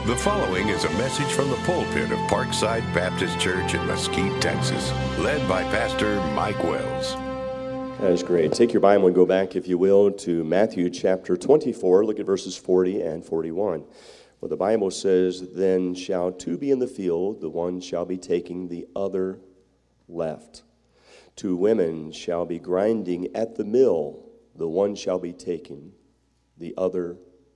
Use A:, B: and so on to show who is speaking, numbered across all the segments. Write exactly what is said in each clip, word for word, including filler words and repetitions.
A: The following is a message from the pulpit of Parkside Baptist Church in Mesquite, Texas, led by Pastor Mike Wells.
B: That is great. Take your Bible and go back, if you will, to Matthew chapter twenty-four. Look at verses forty and forty-one, where the Bible says, "Then shall two be in the field, the one shall be taking the other left. Two women shall be grinding at the mill, the one shall be taken, the other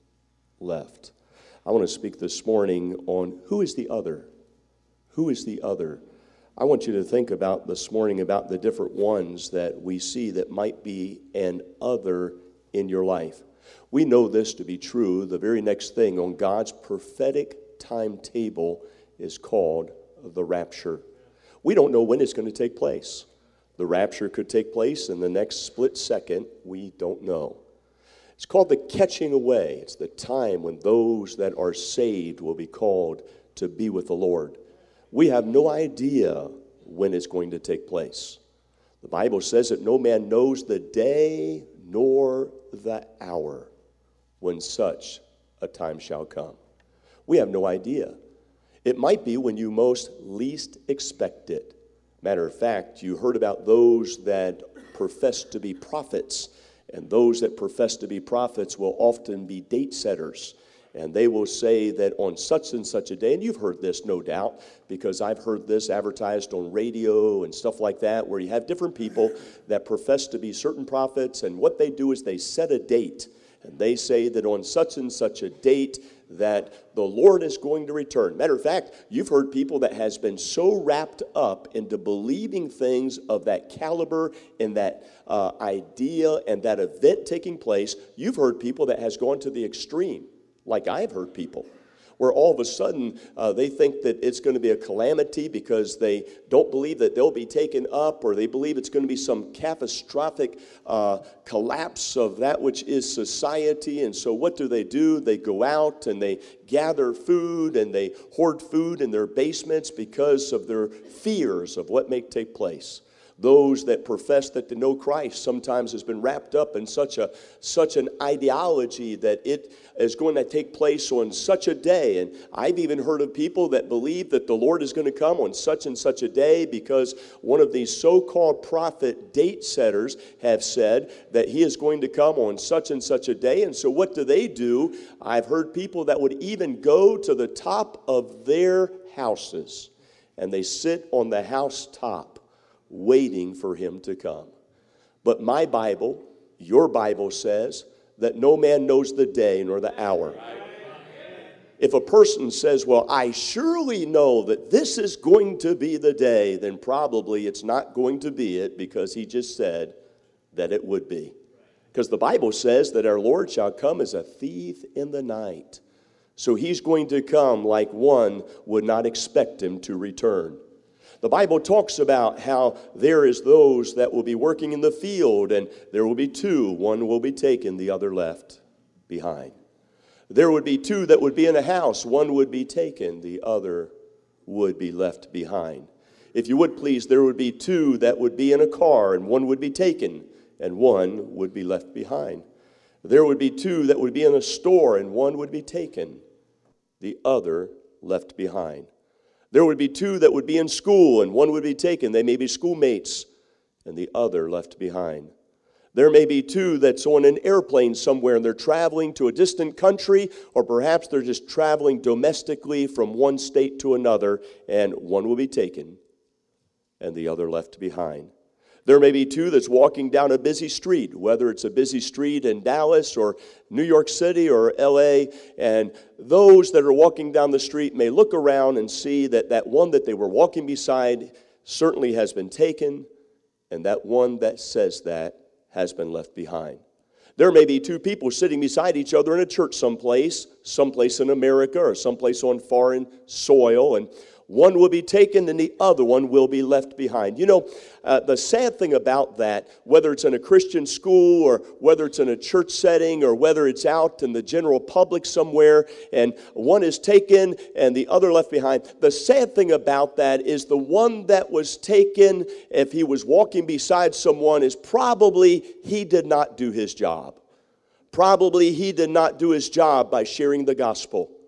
B: left." I want to speak this morning on who is the other. Who is the other? I want you to think about this morning about the different ones that we see that might be an other in your life. We know this to be true. The very next thing on God's prophetic timetable is called the rapture. We don't know when it's going to take place. The rapture could take place in the next split second. We don't know. It's called the catching away. It's the time when those that are saved will be called to be with the Lord. We have no idea when it's going to take place. The Bible says that no man knows the day nor the hour when such a time shall come. We have no idea. It might be when you most least expect it. Matter of fact, you heard about those that profess to be prophets. And those that profess to be prophets will often be date setters. And they will say that on such and such a day, and you've heard this, no doubt, because I've heard this advertised on radio and stuff like that, where you have different people that profess to be certain prophets, and what they do is they set a date. And they say that on such and such a date that the Lord is going to return. Matter of fact, you've heard people that has been so wrapped up into believing things of that caliber and that uh, idea and that event taking place. You've heard people that has gone to the extreme, like I've heard people, where all of a sudden uh, they think that it's going to be a calamity because they don't believe that they'll be taken up, or they believe it's going to be some catastrophic uh, collapse of that which is society. And so what do they do? They go out and they gather food and they hoard food in their basements because of their fears of what may take place. Those that profess that to know Christ sometimes has been wrapped up in such a such an ideology that it is going to take place on such a day. And I've even heard of people that believe that the Lord is going to come on such and such a day because one of these so-called prophet date setters have said that he is going to come on such and such a day. And so what do they do? I've heard people that would even go to the top of their houses and they sit on the housetop waiting for him to come. But my Bible, your Bible says that no man knows the day nor the hour. If a person says, well, I surely know that this is going to be the day, then probably it's not going to be it because he just said that it would be. Because the Bible says that our Lord shall come as a thief in the night. So he's going to come like one would not expect him to return. The Bible talks about how there is those that will be working in the field, and there will be two. One will be taken, the other left behind. There would be two that would be in a house. One would be taken, the other would be left behind. If you would please, there would be two that would be in a car, and one would be taken, and one would be left behind. There would be two that would be in a store, and one would be taken, the other left behind. There would be two that would be in school, and one would be taken. They may be schoolmates, and the other left behind. There may be two that's on an airplane somewhere, and they're traveling to a distant country, or perhaps they're just traveling domestically from one state to another, and one will be taken, and the other left behind. There may be two that's walking down a busy street, whether it's a busy street in Dallas or New York City or L A, and those that are walking down the street may look around and see that that one that they were walking beside certainly has been taken, and that one that says that has been left behind. There may be two people sitting beside each other in a church someplace, someplace in America or someplace on foreign soil, and one will be taken and the other one will be left behind. You know, uh, the sad thing about that, whether it's in a Christian school or whether it's in a church setting or whether it's out in the general public somewhere and one is taken and the other left behind, the sad thing about that is the one that was taken, if he was walking beside someone, is probably he did not do his job. Probably he did not do his job by sharing the gospel.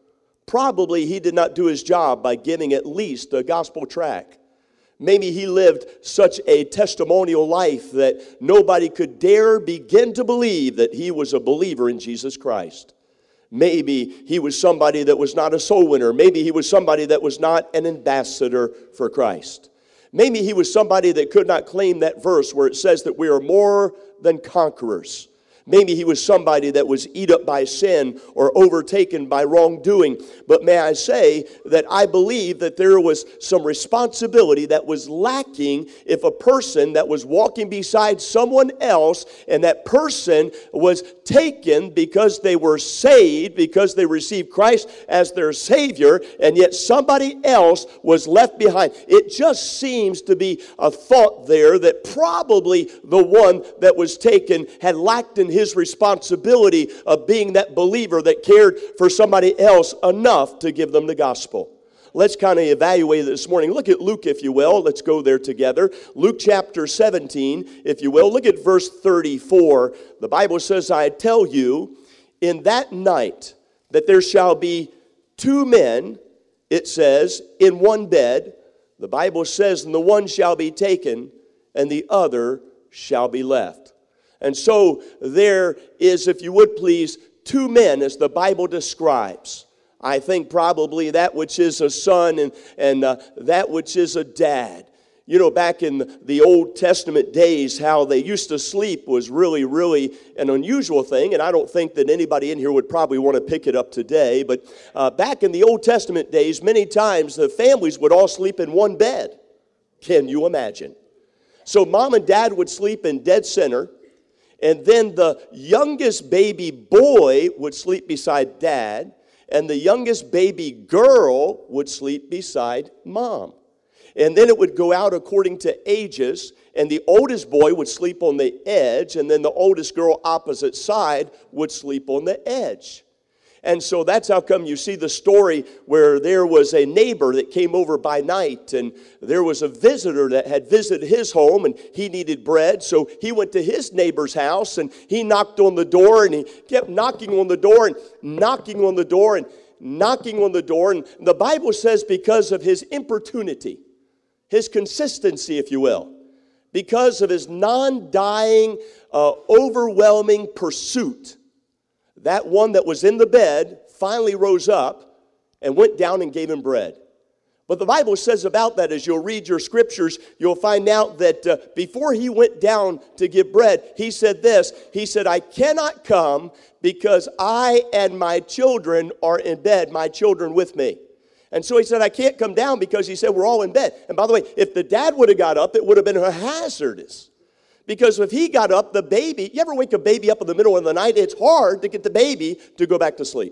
B: Probably he did not do his job by giving at least a gospel tract. Maybe he lived such a testimonial life that nobody could dare begin to believe that he was a believer in Jesus Christ. Maybe he was somebody that was not a soul winner. Maybe he was somebody that was not an ambassador for Christ. Maybe he was somebody that could not claim that verse where it says that we are more than conquerors. Maybe he was somebody that was eat up by sin or overtaken by wrongdoing. But may I say that I believe that there was some responsibility that was lacking if a person that was walking beside someone else and that person was taken because they were saved, because they received Christ as their Savior, and yet somebody else was left behind. It just seems to be a thought there that probably the one that was taken had lacked in his responsibility of being that believer that cared for somebody else enough to give them the gospel. Let's kind of evaluate it this morning. Look at Luke, if you will. Let's go there together. Luke chapter seventeen, if you will. Look at verse thirty-four. The Bible says, I tell you, in that night that there shall be two men, it says, in one bed. The Bible says, and the one shall be taken, and the other shall be left. And so there is, if you would please, two men as the Bible describes. I think probably that which is a son and, and uh, that which is a dad. You know, back in the Old Testament days, how they used to sleep was really, really an unusual thing. And I don't think that anybody in here would probably want to pick it up today. But uh, back in the Old Testament days, many times the families would all sleep in one bed. Can you imagine? So mom and dad would sleep in dead center. And then the youngest baby boy would sleep beside dad, and the youngest baby girl would sleep beside mom. And then it would go out according to ages, and the oldest boy would sleep on the edge, and then the oldest girl opposite side would sleep on the edge. And so that's how come you see the story where there was a neighbor that came over by night, and there was a visitor that had visited his home, and he needed bread. So he went to his neighbor's house, and he knocked on the door, and he kept knocking on the door, and knocking on the door, and knocking on the door. And the Bible says because of his importunity, his consistency, if you will, because of his non-dying, uh, overwhelming pursuit, that one that was in the bed finally rose up and went down and gave him bread. But the Bible says about that, as you'll read your scriptures, you'll find out that uh, before he went down to give bread, he said this. He said, I cannot come because I and my children are in bed, my children with me. And so he said, I can't come down because he said, we're all in bed. And by the way, if the dad would have got up, it would have been hazardous. Because if he got up, the baby, you ever wake a baby up in the middle of the night? It's hard to get the baby to go back to sleep.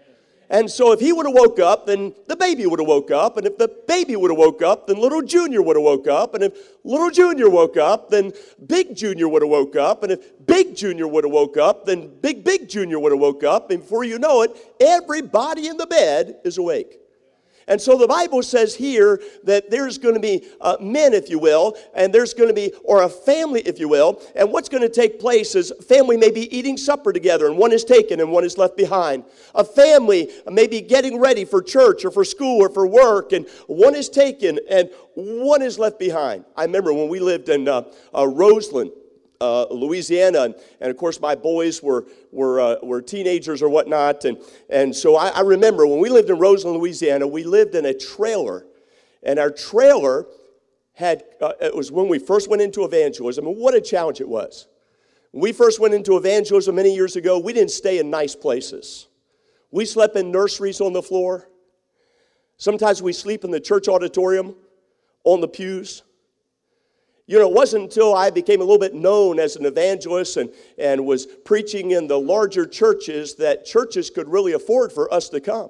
B: And so if he would have woke up, then the baby would have woke up. And if the baby would have woke up, then little Junior would have woke up. And if little Junior woke up, then Big Junior would have woke up. And if Big Junior would have woke up, then Big Big Junior would have woke up. And before you know it, everybody in the bed is awake. And so the Bible says here that there's going to be uh, men, if you will, and there's going to be, or a family, if you will, and what's going to take place is family may be eating supper together, and one is taken and one is left behind. A family may be getting ready for church or for school or for work, and one is taken and one is left behind. I remember when we lived in uh, uh, Roseland, Uh, Louisiana, and, and of course my boys were were uh, were teenagers or whatnot, and and so I, I remember when we lived in Roseland, Louisiana, we lived in a trailer, and our trailer had uh, it was when we first went into evangelism, and what a challenge it was. When we first went into evangelism many years ago, we didn't stay in nice places. We slept in nurseries on the floor. Sometimes we sleep in the church auditorium on the pews. You know, it wasn't until I became a little bit known as an evangelist and, and was preaching in the larger churches that churches could really afford for us to come.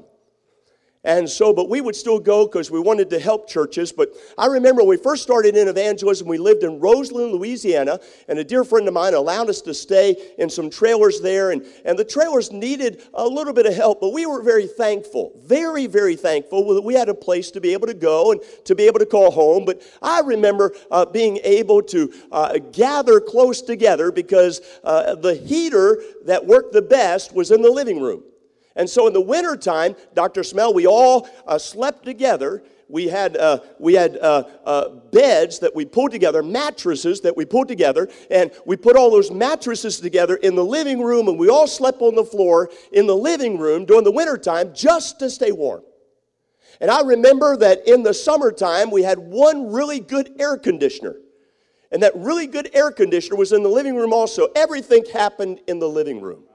B: And so, but we would still go because we wanted to help churches. But I remember when we first started in evangelism, we lived in Roseland, Louisiana, and a dear friend of mine allowed us to stay in some trailers there. And, and the trailers needed a little bit of help, but we were very thankful, very, very thankful that we had a place to be able to go and to be able to call home. But I remember uh, being able to uh, gather close together because uh, the heater that worked the best was in the living room. And so in the wintertime, Doctor Smell, we all uh, slept together. We had uh, we had uh, uh, beds that we pulled together, mattresses that we pulled together, and we put all those mattresses together in the living room, and we all slept on the floor in the living room during the wintertime just to stay warm. And I remember that in the summertime, we had one really good air conditioner. And that really good air conditioner was in the living room also. Everything happened in the living room.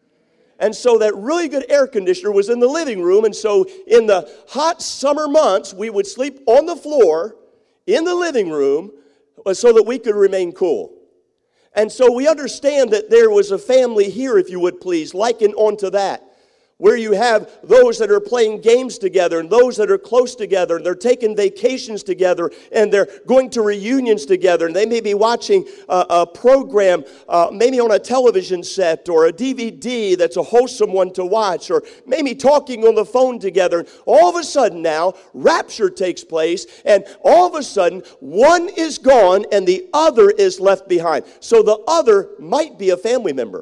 B: And so that really good air conditioner was in the living room. And so in the hot summer months, we would sleep on the floor in the living room so that we could remain cool. And so we understand that there was a family here, if you would please, liken onto that, where you have those that are playing games together and those that are close together, and they're taking vacations together, and they're going to reunions together, and they may be watching a, a program uh, maybe on a television set or a D V D that's a wholesome one to watch, or maybe talking on the phone together. And all of a sudden now, rapture takes place, and all of a sudden, one is gone and the other is left behind. So the other might be a family member.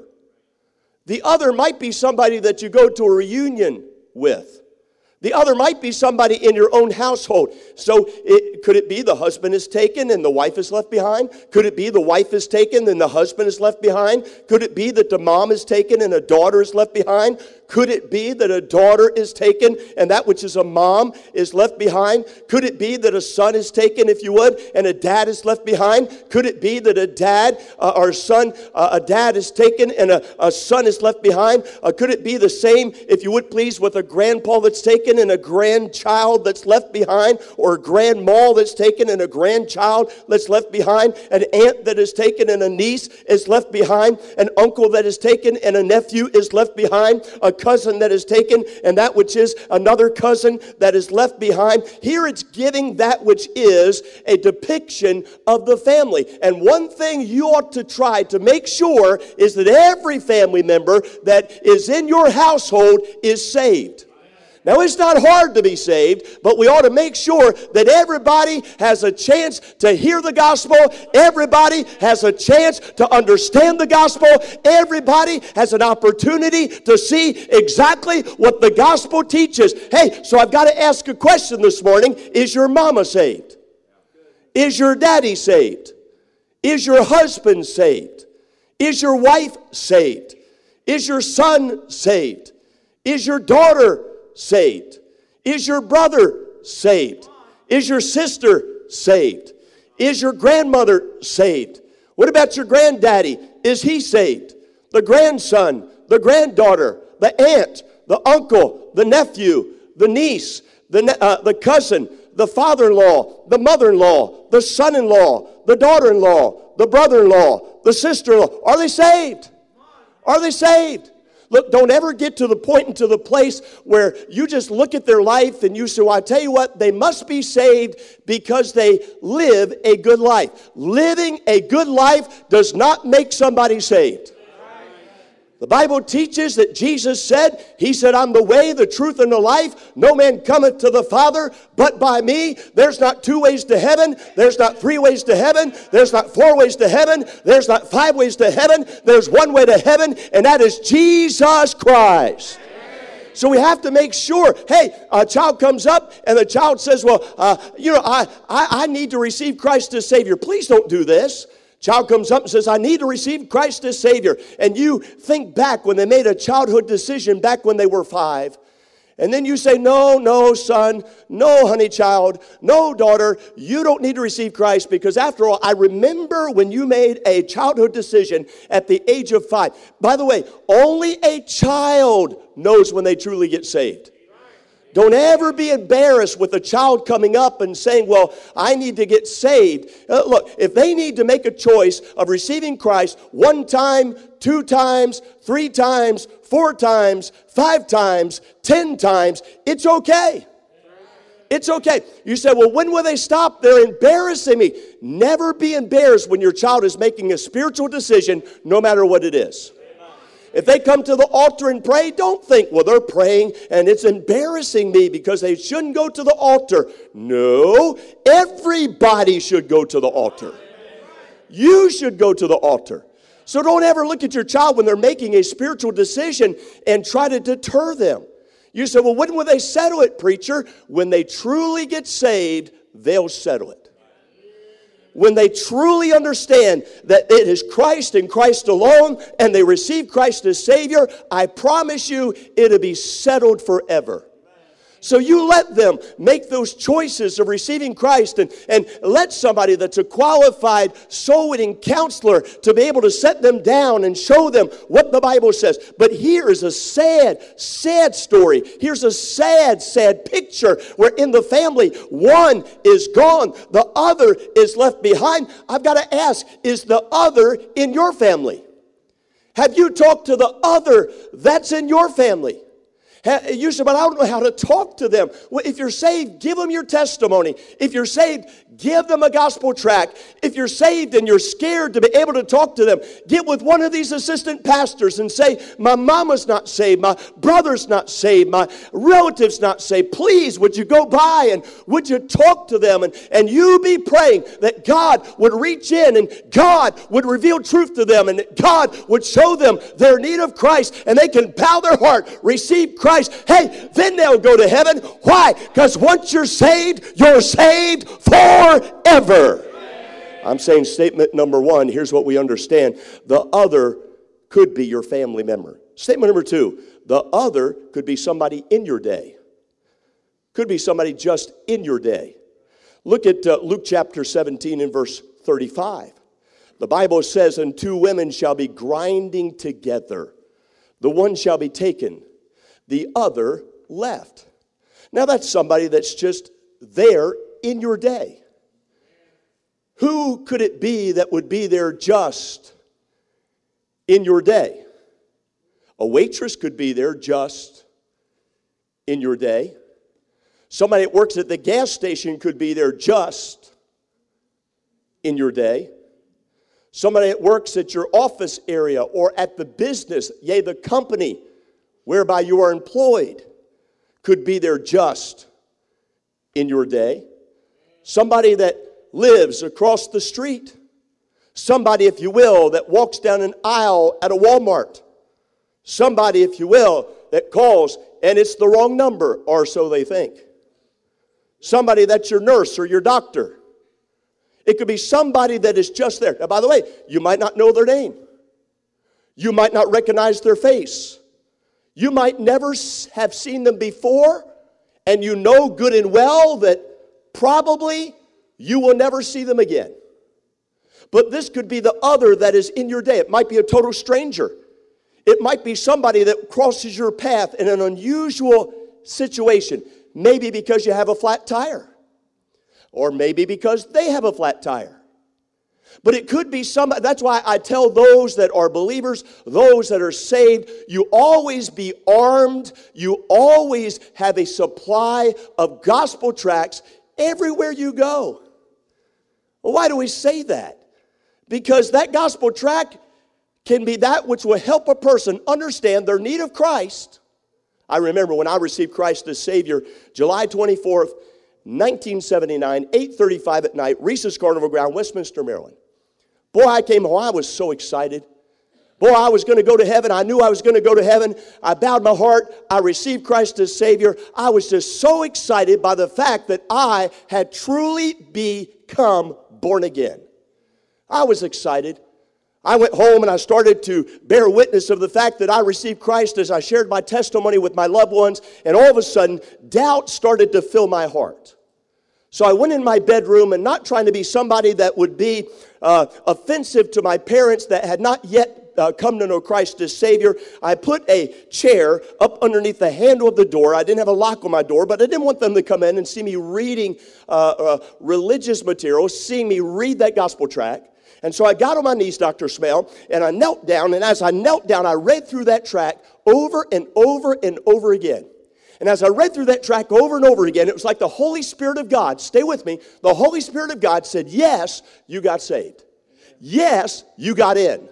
B: The other might be somebody that you go to a reunion with. The other might be somebody in your own household. So it, could it be the husband is taken and the wife is left behind? Could it be the wife is taken and the husband is left behind? Could it be that the mom is taken and a daughter is left behind? Could it be that a daughter is taken and that which is a mom is left behind? Could it be that a son is taken, if you would, and a dad is left behind? Could it be that a dad uh, or a son, uh, a dad is taken and a, a son is left behind? Uh, could it be the same, if you would please, with a grandpa that's taken and a grandchild that's left behind, or a grandma that's taken and a grandchild that's left behind, an aunt that is taken and a niece is left behind, an uncle that is taken and a nephew is left behind, a cousin that is taken and that which is another cousin that is left behind. Here it's giving that which is a depiction of the family. And one thing you ought to try to make sure is that every family member that is in your household is saved. Now, it's not hard to be saved, but we ought to make sure that everybody has a chance to hear the gospel. Everybody has a chance to understand the gospel. Everybody has an opportunity to see exactly what the gospel teaches. Hey, so I've got to ask a question this morning. Is your mama saved? Is your daddy saved? Is your husband saved? Is your wife saved? Is your son saved? Is your daughter saved? Is your brother saved? Is your sister saved? Is your grandmother saved? What about your granddaddy? Is he saved? The grandson, the granddaughter, the aunt, the uncle, the nephew, the niece, the, ne- uh, the cousin, the father-in-law, the mother-in-law, the son-in-law, the daughter-in-law, the brother-in-law, the sister-in-law. Are they saved? Are they saved? Look, don't ever get to the point and to the place where you just look at their life and you say, well, I tell you what, they must be saved because they live a good life. Living a good life does not make somebody saved. The Bible teaches that Jesus said, He said, I'm the way, the truth, and the life. No man cometh to the Father but by me. There's not two ways to heaven. There's not three ways to heaven. There's not four ways to heaven. There's not five ways to heaven. There's one way to heaven, and that is Jesus Christ. So we have to make sure, hey, a child comes up and the child says, well, uh, you know, I, I, I need to receive Christ as Savior. Please don't do this. Child comes up and says, I need to receive Christ as Savior. And you think back when they made a childhood decision back when they were five. And then you say, no, no, son, no, honey child, no, daughter, you don't need to receive Christ because after all, I remember when you made a childhood decision at the age of five. By the way, only a child knows when they truly get saved. Don't ever be embarrassed with a child coming up and saying, well, I need to get saved. Uh, look, if they need to make a choice of receiving Christ one time, two times, three times, four times, five times, ten times, it's okay. It's okay. You say, well, when will they stop? They're embarrassing me. Never be embarrassed when your child is making a spiritual decision, no matter what it is. If they come to the altar and pray, don't think, well, they're praying and it's embarrassing me because they shouldn't go to the altar. No, everybody should go to the altar. You should go to the altar. So don't ever look at your child when they're making a spiritual decision and try to deter them. You say, well, when will they settle it, preacher? When they truly get saved, they'll settle it. When they truly understand that it is Christ and Christ alone, and they receive Christ as Savior, I promise you it'll be settled forever. So you let them make those choices of receiving Christ, and, and let somebody that's a qualified soul-winning counselor to be able to set them down and show them what the Bible says. But here is a sad, sad story. Here's a sad, sad picture where in the family, one is gone, the other is left behind. I've got to ask, is the other in your family? Have you talked to the other that's in your family? You say, but I don't know how to talk to them. Well, if you're saved, give them your testimony. If you're saved, give them a gospel tract. If you're saved and you're scared to be able to talk to them, get with one of these assistant pastors and say, my mama's not saved, my brother's not saved, my relative's not saved. Please, would you go by and would you talk to them? And, and you be praying that God would reach in and God would reveal truth to them and that God would show them their need of Christ and they can bow their heart, receive Christ. Hey, then they'll go to heaven. Why? Because once you're saved, you're saved forever. I'm saying statement number one, here's what we understand. The other could be your family member. Statement number two, the other could be somebody in your day. Could be somebody just in your day. Look at uh, Luke chapter seventeen and verse thirty-five. The Bible says, and two women shall be grinding together. The one shall be taken, the other left. Now that's somebody that's just there in your day. Who could it be that would be there just in your day? A waitress could be there just in your day. Somebody that works at the gas station could be there just in your day. Somebody that works at your office area or at the business, yea, the company whereby you are employed, could be there just in your day. Somebody that lives across the street. Somebody, if you will, that walks down an aisle at a Walmart. Somebody, if you will, that calls and it's the wrong number, or so they think. Somebody that's your nurse or your doctor. It could be somebody that is just there. Now, by the way, you might not know their name. You might not recognize their face. You might never have seen them before, and you know good and well that probably you will never see them again. But this could be the other that is in your day. It might be a total stranger. It might be somebody that crosses your path in an unusual situation. Maybe because you have a flat tire. Or maybe because they have a flat tire. But it could be somebody. That's why I tell those that are believers, those that are saved, you always be armed. You always have a supply of gospel tracts everywhere you go. Well, why do we say that? Because that gospel tract can be that which will help a person understand their need of Christ. I remember when I received Christ as Savior, July twenty-fourth, nineteen seventy-nine, eight thirty-five at night, Reese's Carnival Ground, Westminster, Maryland. Boy, I came home. I was so excited. Boy, I was going to go to heaven. I knew I was going to go to heaven. I bowed my heart. I received Christ as Savior. I was just so excited by the fact that I had truly become born again. I was excited. I went home and I started to bear witness of the fact that I received Christ as I shared my testimony with my loved ones. And all of a sudden, doubt started to fill my heart. So I went in my bedroom, and not trying to be somebody that would be uh, offensive to my parents that had not yet uh, come to know Christ as Savior, I put a chair up underneath the handle of the door. I didn't have a lock on my door, but I didn't want them to come in and see me reading uh, uh, religious material, seeing me read that gospel tract. And so I got on my knees, Doctor Smell, and I knelt down, and as I knelt down, I read through that tract over and over and over again. And as I read through that tract over and over again, it was like the Holy Spirit of God, stay with me, the Holy Spirit of God said, yes, you got saved. Yes, you got in.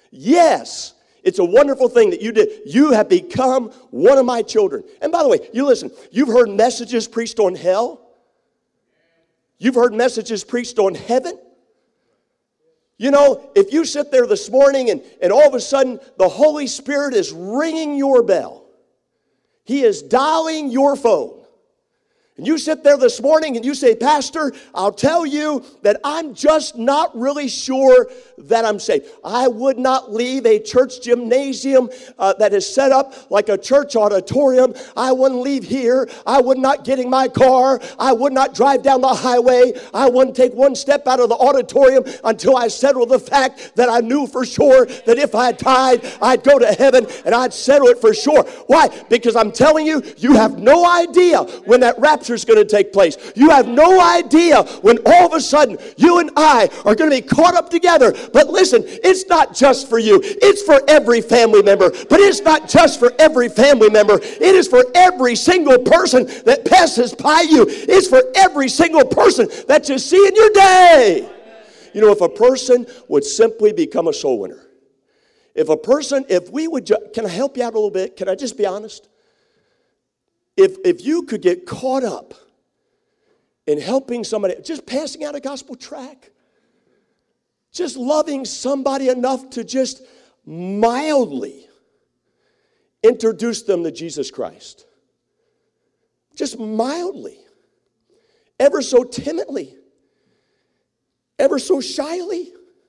B: Yes, it's a wonderful thing that you did. You have become one of my children. And by the way, you listen, you've heard messages preached on hell. You've heard messages preached on heaven. You know, if you sit there this morning and, and all of a sudden the Holy Spirit is ringing your bell, He is dialing your phone, and you sit there this morning and you say, Pastor, I'll tell you that I'm just not really sure that I'm saved. I would not leave a church gymnasium uh, that is set up like a church auditorium. I wouldn't leave here. I would not get in my car. I would not drive down the highway. I wouldn't take one step out of the auditorium until I settled the fact that I knew for sure that if I died, I'd go to heaven, and I'd settle it for sure. Why? Because I'm telling you, you have no idea when that rapture is going to take place. You have no idea when all of a sudden you and I are going to be caught up together. But listen, it's not just for you. It's for every family member. But it's not just for every family member. It is for every single person that passes by you. It's for every single person that you see in your day. You know, if a person would simply become a soul winner. If a person, if we would, ju- can I help you out a little bit? Can I just be honest? If if you could get caught up in helping somebody, just passing out a gospel tract, just loving somebody enough to just mildly introduce them to Jesus Christ, just mildly, ever so timidly, ever so shyly.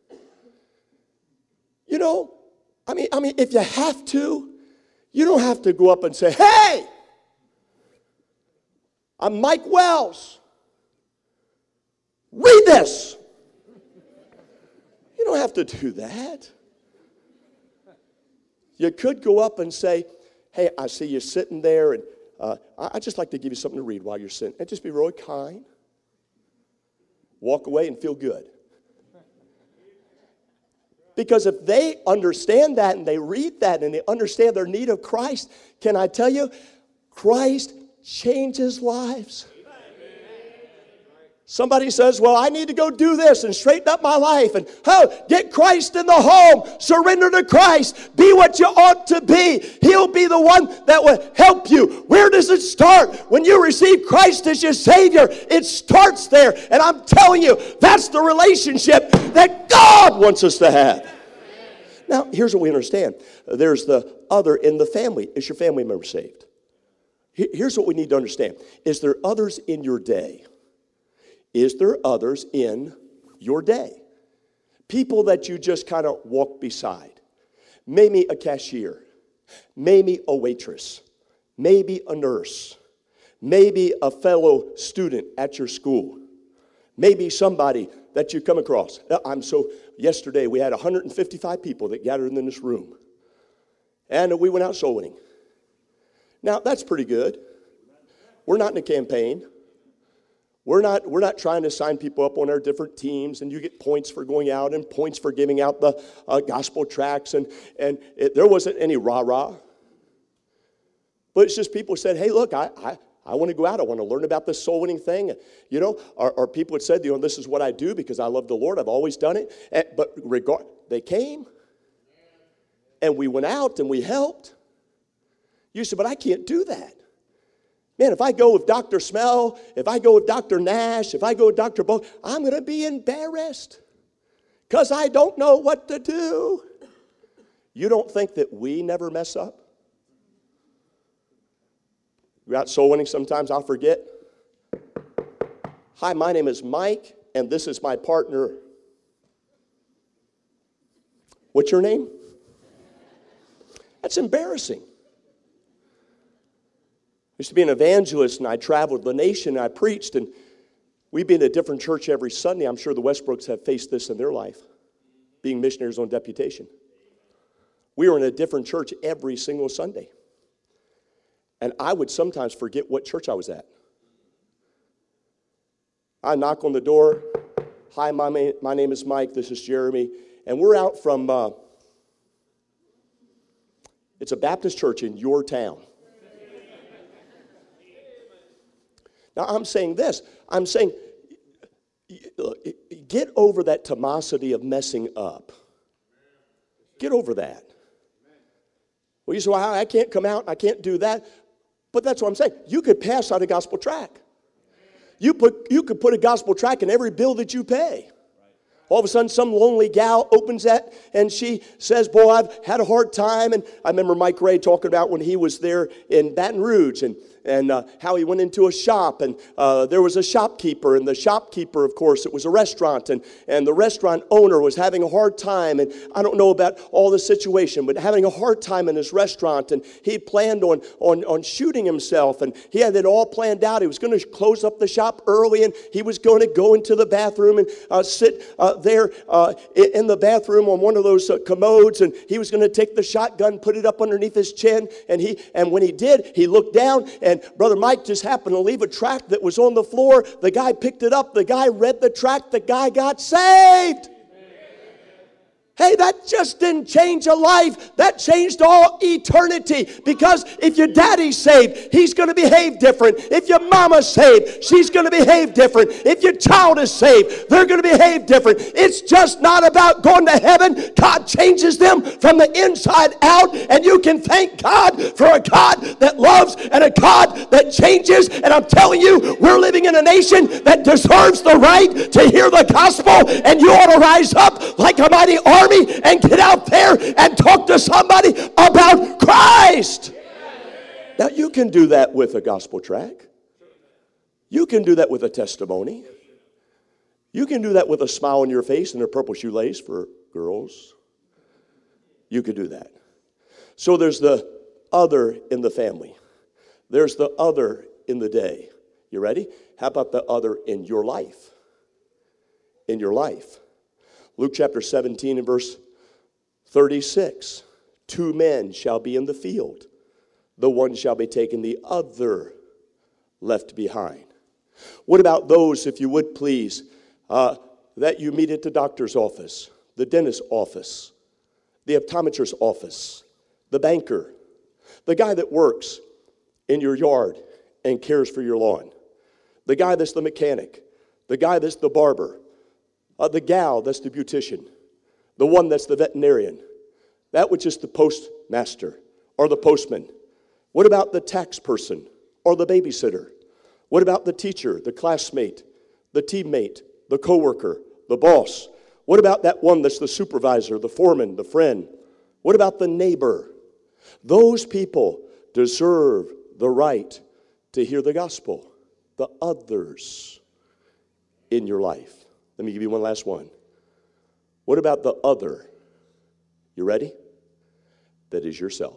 B: You know, I mean, I mean, if you have to, you don't have to go up and say, hey, I'm Mike Wells. Read this. You don't have to do that. You could go up and say, hey, I see you sitting there, and uh, I'd just like to give you something to read while you're sitting. And just be really kind. Walk away and feel good. Because if they understand that and they read that and they understand their need of Christ, can I tell you, Christ changes lives. Somebody says, well, I need to go do this and straighten up my life. And, oh, get Christ in the home. Surrender to Christ. Be what you ought to be. He'll be the one that will help you. Where does it start? When you receive Christ as your Savior, it starts there. And I'm telling you, that's the relationship that God wants us to have. Now, here's what we understand. There's the other in the family. Is your family member saved? Here's what we need to understand. Is there others in your day? Is there others in your day? People that you just kind of walk beside. Maybe a cashier. Maybe a waitress. Maybe a nurse. Maybe a fellow student at your school. Maybe somebody that you come across. I'm so, yesterday we had one hundred fifty-five people that gathered in this room. And we went out soul winning. Now, that's pretty good. We're not in a campaign. We're not, we're not trying to sign people up on our different teams, and you get points for going out and points for giving out the uh, gospel tracts, and, and it, there wasn't any rah-rah. But it's just people said, hey, look, I, I, I want to go out. I want to learn about this soul-winning thing. You know, or, or people had said, you know, this is what I do because I love the Lord. I've always done it. And, but regard, they came, and we went out, and we helped. You said, but I can't do that. Man, if I go with Doctor Smell, if I go with Doctor Nash, if I go with Doctor Bo, I'm going to be embarrassed because I don't know what to do. You don't think that we never mess up? We're out soul winning sometimes, I'll forget. Hi, my name is Mike, and this is my partner. What's your name? That's embarrassing. I used to be an evangelist, and I traveled the nation, and I preached, and we'd be in a different church every Sunday. I'm sure the Westbrooks have faced this in their life, being missionaries on deputation. We were in a different church every single Sunday. And I would sometimes forget what church I was at. I knock on the door. Hi, my, ma- my name is Mike. This is Jeremy. And we're out from, uh, it's a Baptist church in your town. Now, I'm saying this. I'm saying, get over that timidity of messing up. Get over that. Well, you say, well, I can't come out. I can't do that. But that's what I'm saying. You could pass out a gospel tract. You put, you could put a gospel tract in every bill that you pay. All of a sudden, some lonely gal opens that, and she says, boy, I've had a hard time. And I remember Mike Ray talking about when he was there in Baton Rouge, and and uh, how he went into a shop, and uh, there was a shopkeeper, and the shopkeeper, of course, it was a restaurant, and, and the restaurant owner was having a hard time, and I don't know about all the situation, but having a hard time in his restaurant, and he planned on, on, on shooting himself, and he had it all planned out. He was going to close up the shop early, and he was going to go into the bathroom and uh, sit uh, there uh, in the bathroom on one of those uh, commodes, and he was going to take the shotgun, put it up underneath his chin, and he and when he did, he looked down, and Brother Mike just happened to leave a tract that was on the floor. The guy picked it up. The guy read the tract. The guy got saved. Hey, that just didn't change a life. That changed all eternity. Because if your daddy's saved, he's going to behave different. If your mama's saved, she's going to behave different. If your child is saved, they're going to behave different. It's just not about going to heaven. God changes them from the inside out. And you can thank God for a God that loves and a God that changes. And I'm telling you, we're living in a nation that deserves the right to hear the gospel. And you ought to rise up like a mighty army and get out there and talk to somebody about Christ. Now, you can do that with a gospel tract. You can do that with a testimony. You can do that with a smile on your face and a purple shoelace for girls. You could do that. So there's the other in the family. There's the other in the day. You ready? How about the other in your life? In your life. Luke chapter seventeen and verse thirty-six. Two men shall be in the field. The one shall be taken, the other left behind. What about those, if you would please, uh, that you meet at the doctor's office, the dentist's office, the optometrist's office, the banker, the guy that works in your yard and cares for your lawn, the guy that's the mechanic, the guy that's the barber, Uh, the gal that's the beautician, the one that's the veterinarian, that which is the postmaster or the postman. What about the tax person or the babysitter? What about the teacher, the classmate, the teammate, the coworker, the boss? What about that one that's the supervisor, the foreman, the friend? What about the neighbor? Those people deserve the right to hear the gospel. The others in your life. Let me give you one last one. What about the other? You ready? That is yourself.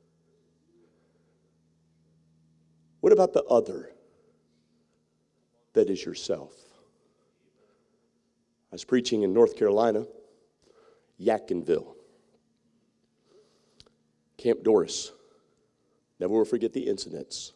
B: What about the other? That is yourself. I was preaching in North Carolina, Yadkinville, Camp Doris. Never will forget the incidents.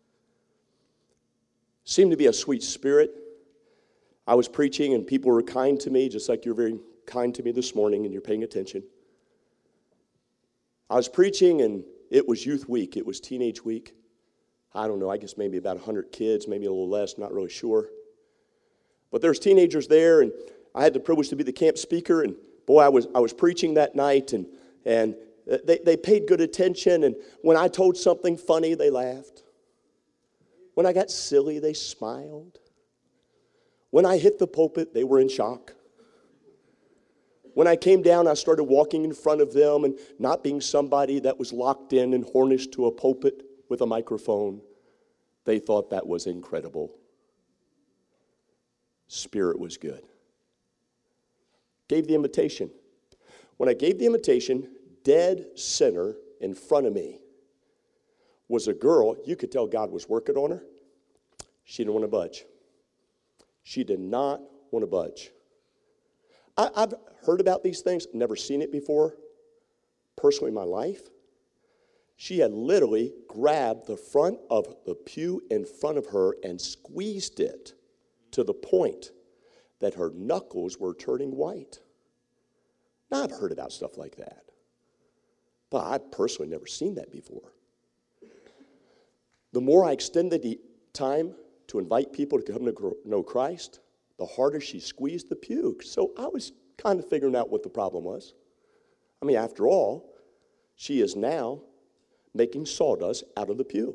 B: Seemed to be a sweet spirit. I was preaching and people were kind to me, just like you're very kind to me this morning and you're paying attention. I was preaching and it was youth week. It was teenage week. I don't know, I guess maybe about one hundred kids, maybe a little less, not really sure. But there's teenagers there and I had the privilege to be the camp speaker. And boy, I was I was preaching that night and, and they, they paid good attention. And when I told something funny, they laughed. When I got silly, they smiled. When I hit the pulpit, they were in shock. When I came down, I started walking in front of them and not being somebody that was locked in and harnessed to a pulpit with a microphone. They thought that was incredible. Spirit was good. Gave the invitation. When I gave the invitation, dead center in front of me was a girl. You could tell God was working on her. She didn't want to budge. She did not want to budge. I, I've heard about these things, never seen it before, personally in my life. She had literally grabbed the front of the pew in front of her and squeezed it to the point that her knuckles were turning white. Now, I've heard about stuff like that, but I've personally never seen that before. The more I extended the time to invite people to come to know Christ, the harder she squeezed the pew. So I was kind of figuring out what the problem was. I mean, after all, she is now making sawdust out of the pew.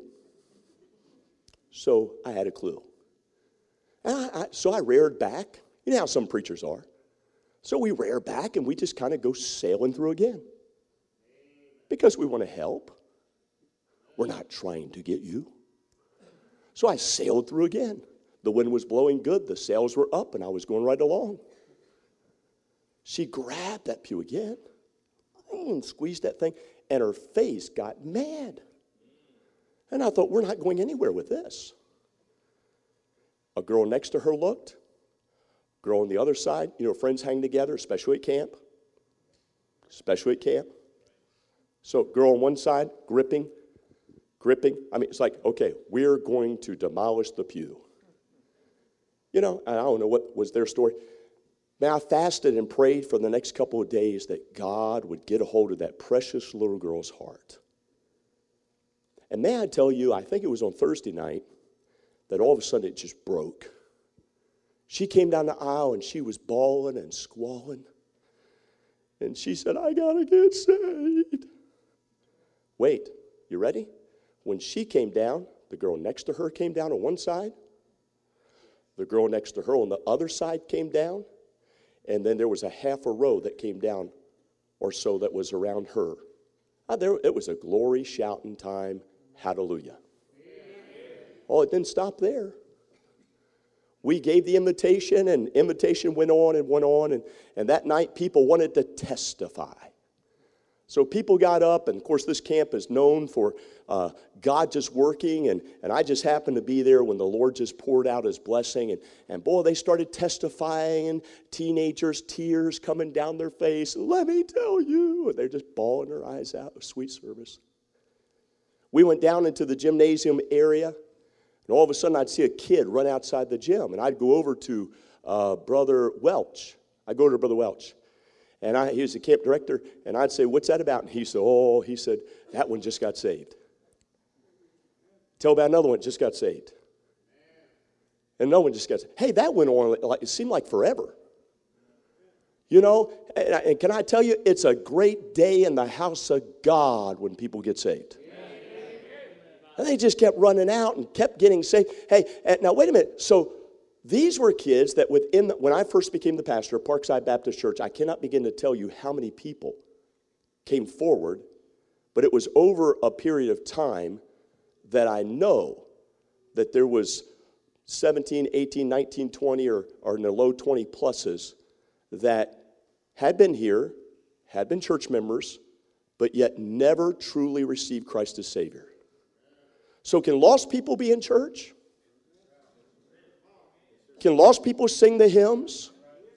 B: So I had a clue. And I, I, so I reared back. You know how some preachers are. So we rear back and we just kind of go sailing through again. Because we want to help. We're not trying to get you. So I sailed through again. The wind was blowing good. The sails were up and I was going right along. She grabbed that pew again and squeezed that thing, and her face got mad. And I thought, we're not going anywhere with this. A girl next to her looked. Girl on the other side. You know, friends hang together, especially at camp. Especially at camp. So girl on one side, gripping, gripping. I mean, it's like, okay, we're going to demolish the pew. You know, I don't know what was their story. Man, I fasted and prayed for the next couple of days that God would get a hold of that precious little girl's heart. And may I tell you, I think it was on Thursday night, that all of a sudden it just broke. She came down the aisle and she was bawling and squalling. And she said, I gotta get saved. Wait, you ready? When she came down, the girl next to her came down on one side. The girl next to her on the other side came down. And then there was a half a row that came down or so that was around her. Ah, there, it was a glory shouting time. Hallelujah. Oh, it didn't stop there. We gave the invitation, and invitation went on and went on. And, and that night, people wanted to testify. So people got up, and of course, this camp is known for uh, God just working, and, and I just happened to be there when the Lord just poured out His blessing, and, and boy, they started testifying, and teenagers, tears coming down their face, let me tell you, and they're just bawling their eyes out. A sweet service. We went down into the gymnasium area, and all of a sudden, I'd see a kid run outside the gym, and I'd go over to uh, Brother Welch. I'd go to Brother Welch. And I, he was the camp director, and I'd say, what's that about? And he said, oh, he said, that one just got saved. Tell about another one just got saved. And another one just got saved. Hey, that went on, like, it seemed like forever. You know, and, and can I tell you, it's a great day in the house of God when people get saved. And they just kept running out and kept getting saved. Hey, and now wait a minute. So these were kids that within, the, when I first became the pastor of Parkside Baptist Church, I cannot begin to tell you how many people came forward, but it was over a period of time that I know that there was seventeen, eighteen, nineteen, twenty, or, or in the low twenty pluses that had been here, had been church members, but yet never truly received Christ as Savior. So can lost people be in church? Can lost people sing the hymns?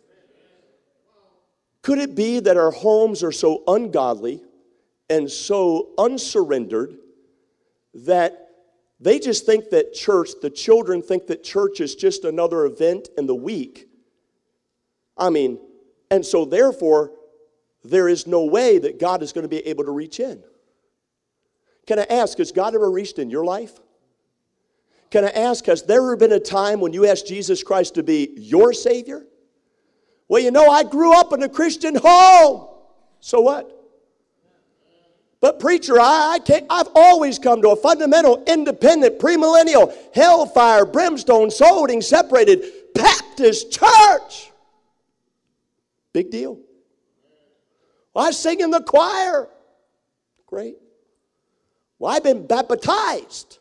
B: Could it be that our homes are so ungodly and so unsurrendered that they just think that church, the children think that church is just another event in the week? I mean, and so therefore, there is no way that God is going to be able to reach in. Can I ask, has God ever reached in your life? Can I ask, has there ever been a time when you asked Jesus Christ to be your Savior? Well, you know, I grew up in a Christian home. So what? But preacher, I, I can't, I've always come to a fundamental, independent, premillennial, hellfire, brimstone, soul-winning, separated Baptist church. Big deal. Well, I sing in the choir. Great. Well, I've been baptized.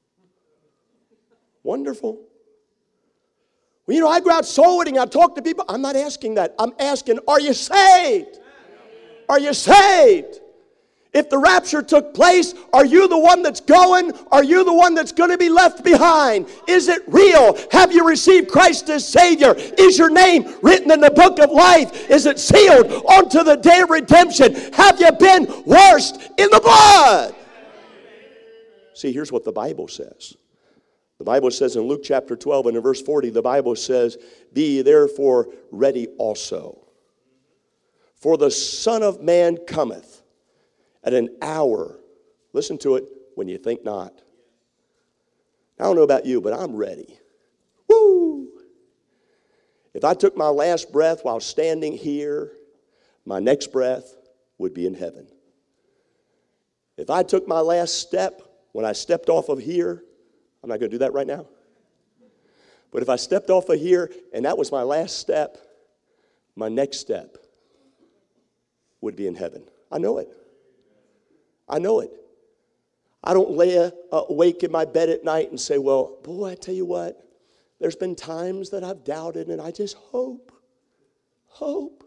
B: Wonderful. Well, you know, I go out soul winning, I talk to people. I'm not asking that. I'm asking, are you saved? Are you saved? If the rapture took place, are you the one that's going? Are you the one that's going to be left behind? Is it real? Have you received Christ as Savior? Is your name written in the book of life? Is it sealed unto the day of redemption? Have you been washed in the blood? See, here's what the Bible says. The Bible says in Luke chapter twelve and in verse forty, the Bible says, be ye therefore ready also. For the Son of Man cometh at an hour, listen to it, when you think not. I don't know about you, but I'm ready. Woo! If I took my last breath while standing here, my next breath would be in heaven. If I took my last step when I stepped off of here, I'm not going to do that right now. But if I stepped off of here and that was my last step, my next step would be in heaven. I know it. I know it. I don't lay a, awake in my bed at night and say, well, boy, I tell you what, there's been times that I've doubted and I just hope, hope,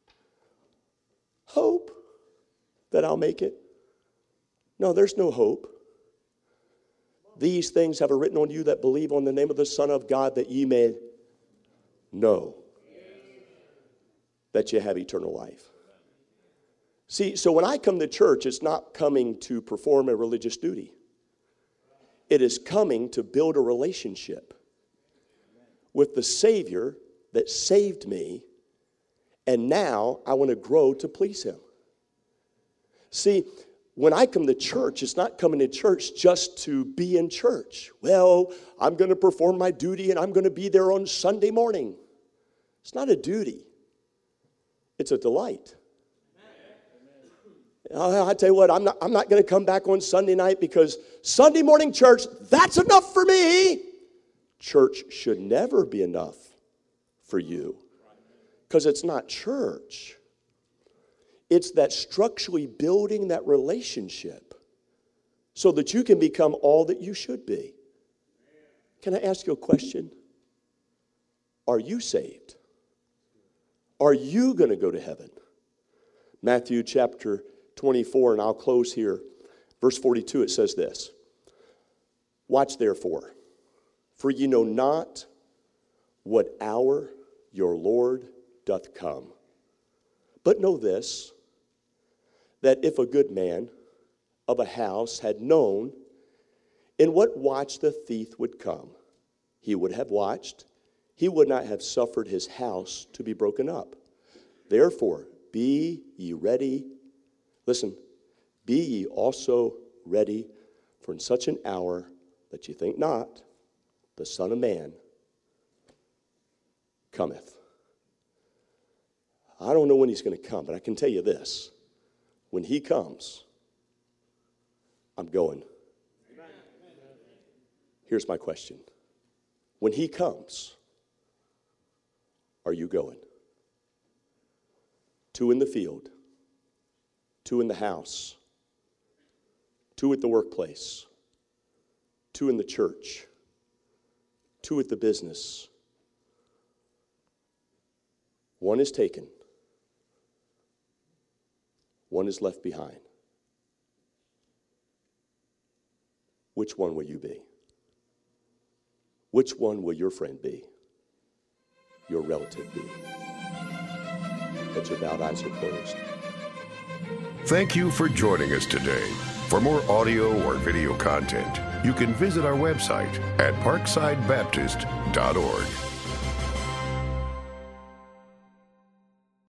B: hope that I'll make it. No, there's no hope. These things have I written on you that believe on the name of the Son of God, that ye may know that you have eternal life. See, so when I come to church, it's not coming to perform a religious duty. It is coming to build a relationship with the Savior that saved me, and now I want to grow to please Him. See, when I come to church, it's not coming to church just to be in church. Well, I'm going to perform my duty and I'm going to be there on Sunday morning. It's not a duty. It's a delight. I tell you what, I'm not, I'm not going to come back on Sunday night because Sunday morning church, that's enough for me. Church should never be enough for you because it's not church. It's that structurally building that relationship so that you can become all that you should be. Can I ask you a question? Are you saved? Are you going to go to heaven? Matthew chapter twenty-four, and I'll close here. Verse forty-two, it says this. Watch therefore, for ye know not what hour your Lord doth come. But know this, that if a good man of a house had known in what watch the thief would come, he would have watched, he would not have suffered his house to be broken up. Therefore, be ye ready. Listen, be ye also ready, for in such an hour that ye think not, the Son of Man cometh. I don't know when he's going to come, but I can tell you this. When he comes, I'm going. Here's my question. When he comes, are you going? Two in the field, two in the house, two at the workplace, two in the church, two at the business. One is taken. One is left behind. Which one will you be? Which one will your friend be? Your relative be? Let your bowed eyes are closed.
A: Thank you for joining us today. For more audio or video content, you can visit our website at parkside baptist dot org.